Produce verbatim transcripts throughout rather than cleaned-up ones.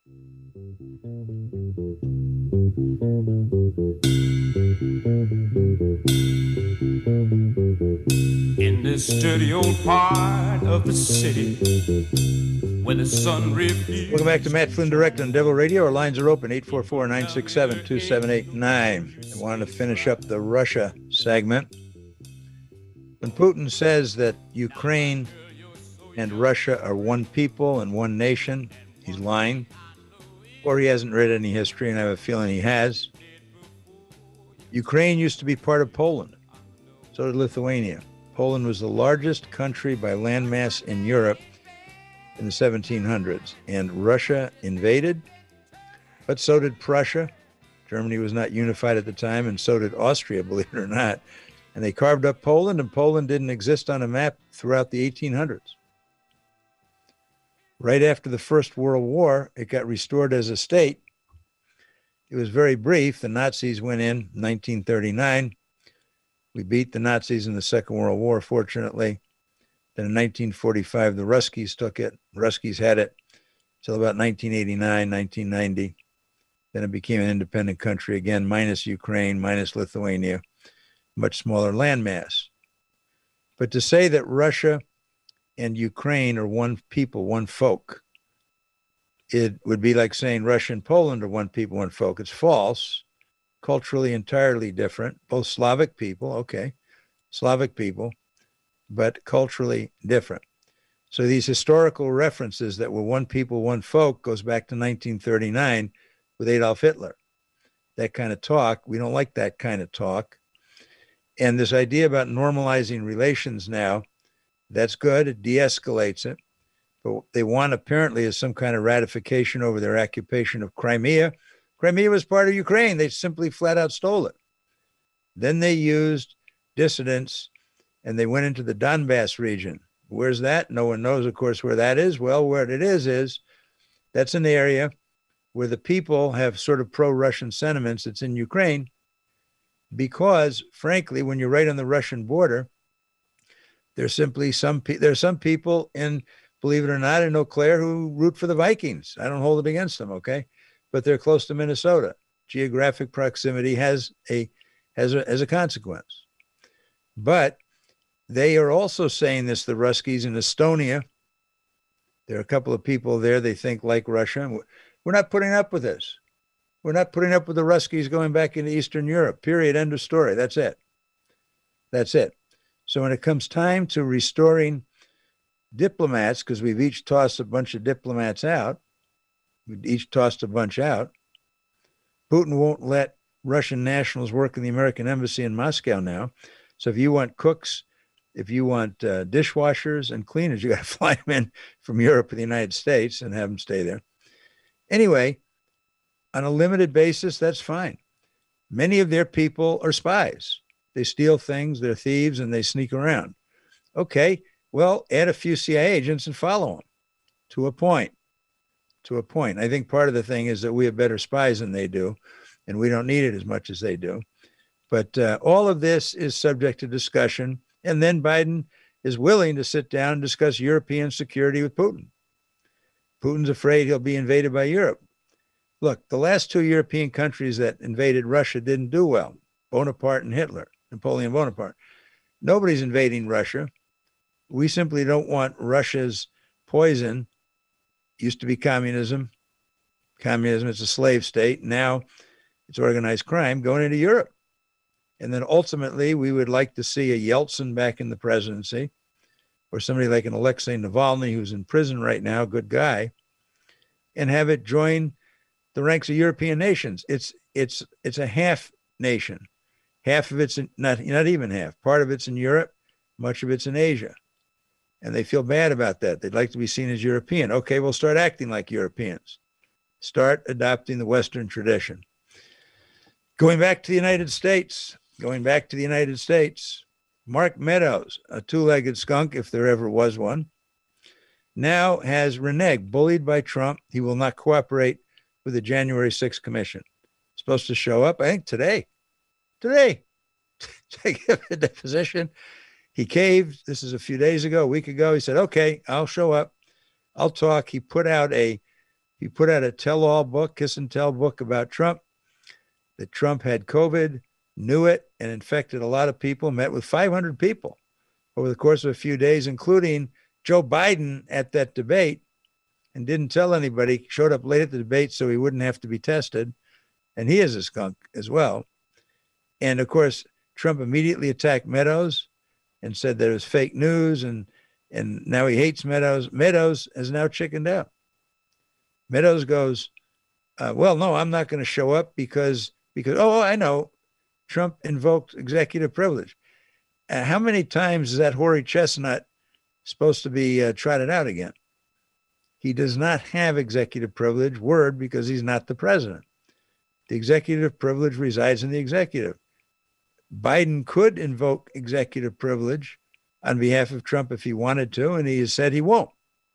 In this dirty old part of the city where the sun repeats. Welcome back to Matt Flynn Direct on Devil Radio. Our lines are open, eight four four, nine six seven, two seven eight nine. I wanted to finish up the Russia segment. When Putin says that Ukraine and Russia are one people and one nation, he's lying. Or he hasn't read any history, and I have a feeling he has. Ukraine used to be part of Poland. So did Lithuania. Poland was the largest country by landmass in Europe in the seventeen hundreds, and Russia invaded, but so did Prussia. Germany was not unified at the time, and so did Austria, believe it or not. And they carved up Poland, and Poland didn't exist on a map throughout the eighteen hundreds. Right after the First World War, it got restored as a state. It was very brief. The Nazis went in nineteen thirty-nine. We beat the Nazis in the Second World War, fortunately. Then in nineteen forty-five, the Ruskies took it. Ruskies had it till about nineteen eighty-nine, nineteen ninety. Then it became an independent country again, minus Ukraine, minus Lithuania, much smaller landmass. But to say that Russia and Ukraine are one people, one folk, it would be like saying Russia and Poland are one people, one folk. It's false. Culturally entirely different, both Slavic people, okay, Slavic people, but culturally different. So these historical references that were one people, one folk goes back to nineteen thirty-nine with Adolf Hitler. That kind of talk, we don't like that kind of talk. And this idea about normalizing relations now, that's good, it de-escalates it. But what they want apparently is some kind of ratification over their occupation of Crimea. Crimea was part of Ukraine. They simply flat out stole it. Then they used dissidents and they went into the Donbass region. Where's that? No one knows, of course, where that is. Well, where it is, is that's an area where the people have sort of pro-Russian sentiments. It's in Ukraine because, frankly, when you're right on the Russian border, there's simply some, pe- there's some people in, believe it or not, in Eau Claire who root for the Vikings. I don't hold it against them, okay? But they're close to Minnesota. Geographic proximity has a has a, has a consequence. But they are also saying this, the Ruskies in Estonia. There are a couple of people there they think like Russia. We're not putting up with this. We're not putting up with the Ruskies going back into Eastern Europe, period, end of story. That's it. That's it. So when it comes time to restoring diplomats, because we've each tossed a bunch of diplomats out, we each tossed a bunch out. Putin won't let Russian nationals work in the American embassy in Moscow now. So if you want cooks, if you want uh, dishwashers and cleaners, you got to fly them in from Europe or the United States and have them stay there. Anyway, on a limited basis, that's fine. Many of their people are spies. They steal things, they're thieves, and they sneak around. Okay, well, add a few C I A agents and follow them to a point. To a point. I think part of the thing is that we have better spies than they do, and we don't need it as much as they do. But uh, all of this is subject to discussion, and then Biden is willing to sit down and discuss European security with Putin. Putin's afraid he'll be invaded by Europe. Look, the last two European countries that invaded Russia didn't do well, Bonaparte and Hitler, Napoleon Bonaparte. Nobody's invading Russia. We simply don't want Russia's poison. Used to be communism. Communism, it's a slave state. Now it's organized crime going into Europe. And then ultimately, we would like to see a Yeltsin back in the presidency, or somebody like an Alexei Navalny, who's in prison right now, good guy, and have it join the ranks of European nations. It's it's it's a half nation. Half of it's in, not not even half. Part of it's in Europe, much of it's in Asia. And they feel bad about that. They'd like to be seen as European. Okay, we'll start acting like Europeans. Start adopting the Western tradition. Going back to the United States, going back to the United States, Mark Meadows, a two-legged skunk, if there ever was one, now has reneged, bullied by Trump. He will not cooperate with the January sixth commission. Supposed to show up, I think, today. Today. To give a deposition. He caved. This is a few days ago, a week ago. He said, okay, I'll show up. I'll talk. He put out a He put out a tell-all book, kiss and tell book about Trump, that Trump had COVID, knew it, and infected a lot of people, met with five hundred people over the course of a few days, including Joe Biden at that debate, and didn't tell anybody, showed up late at the debate so he wouldn't have to be tested. And he is a skunk as well. And of course, Trump immediately attacked Meadows and said that it was fake news, and and now he hates Meadows. Meadows has now chickened out. Meadows goes, uh, well, no, I'm not going to show up because, because oh, I know, Trump invoked executive privilege. Uh, how many times is that hoary chestnut supposed to be uh, trotted out again? He does not have executive privilege, word, because he's not the president. The executive privilege resides in the executive. Biden could invoke executive privilege on behalf of Trump if he wanted to, and he has said he won't.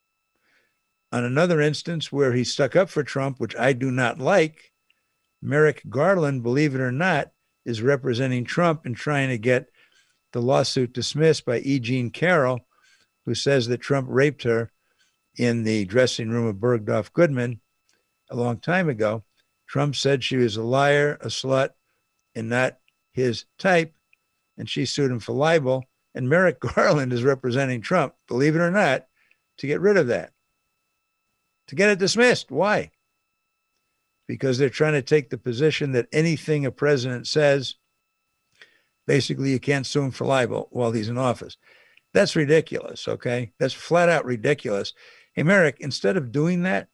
On another instance where he stuck up for Trump, which I do not like, Merrick Garland, believe it or not, is representing Trump and trying to get the lawsuit dismissed by E. Jean Carroll, who says that Trump raped her in the dressing room of Bergdorf Goodman a long time ago. Trump said she was a liar, a slut, and not his type, and she sued him for libel. And Merrick Garland is representing Trump, believe it or not, to get rid of that, to get it dismissed. Why? Because they're trying to take the position that anything a president says, basically you can't sue him for libel while he's in office. That's ridiculous, okay? That's flat out ridiculous. Hey, Merrick, instead of doing that,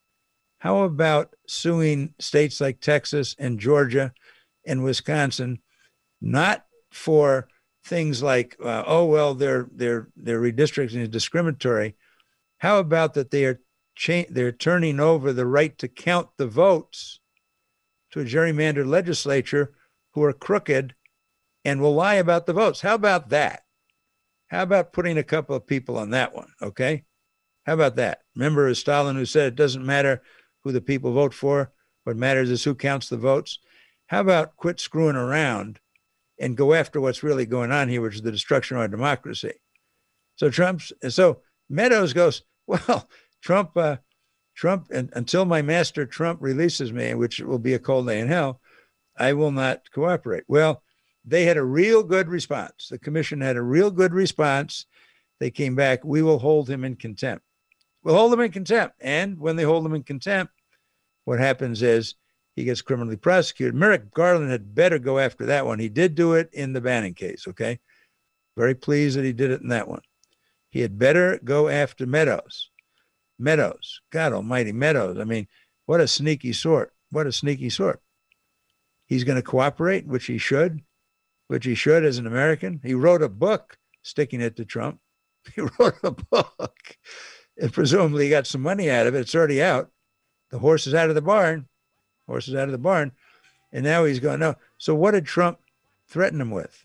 how about suing states like Texas and Georgia and Wisconsin, not for things like, uh, oh, well, they're, they're, they're redistricting is discriminatory. How about that they are cha- they're turning over the right to count the votes to a gerrymandered legislature who are crooked and will lie about the votes? How about that? How about putting a couple of people on that one, okay? How about that? Remember, it was Stalin who said it doesn't matter who the people vote for. What matters is who counts the votes. How about quit screwing around and go after what's really going on here, which is the destruction of our democracy? So Trump's, so Meadows goes, well, Trump, uh, Trump, and until my master Trump releases me, which will be a cold day in hell, I will not cooperate. Well, they had a real good response. The commission had a real good response. They came back, we will hold him in contempt. We'll hold him in contempt. And when they hold him in contempt, what happens is he gets criminally prosecuted. Merrick Garland had better go after that one. He did do it in the Bannon case, okay? Very pleased that he did it in that one. He had better go after Meadows. Meadows, God almighty, Meadows. I mean, what a sneaky sort. What a sneaky sort. He's going to cooperate, which he should, which he should as an American. He wrote a book sticking it to Trump. He wrote a book, and presumably he got some money out of it. It's already out. The horse is out of the barn. Horse is out of the barn. And now he's going, no. So what did Trump threaten him with?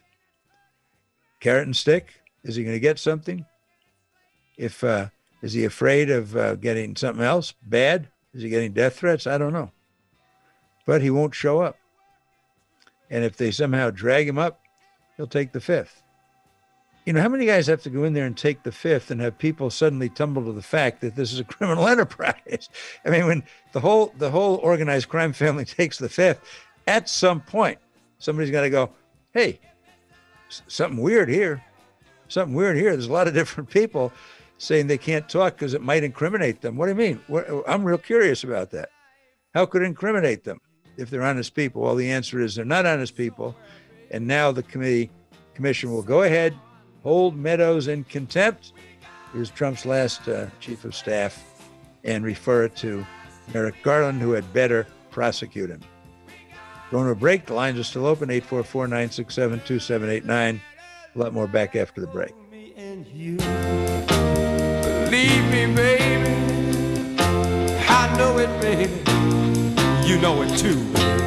Carrot and stick? Is he going to get something? If uh, is he afraid of uh, getting something else bad? Is he getting death threats? I don't know. But he won't show up. And if they somehow drag him up, he'll take the fifth. You know, how many guys have to go in there and take the fifth and have people suddenly tumble to the fact that this is a criminal enterprise? I mean, when the whole the whole organized crime family takes the fifth, at some point, somebody's got to go, hey, something weird here. Something weird here. There's a lot of different people saying they can't talk because it might incriminate them. What do you mean? What, I'm real curious about that. How could it incriminate them if they're honest people? Well, the answer is they're not honest people. And now the committee commission will go ahead, hold Meadows in contempt. Here's Trump's last uh, chief of staff, and refer it to Merrick Garland, who had better prosecute him. Going to a break. The lines are still open, eight four four, nine six seven, two seven eight nine. A lot more back after the break. Believe me, baby. I know it, baby. You know it too.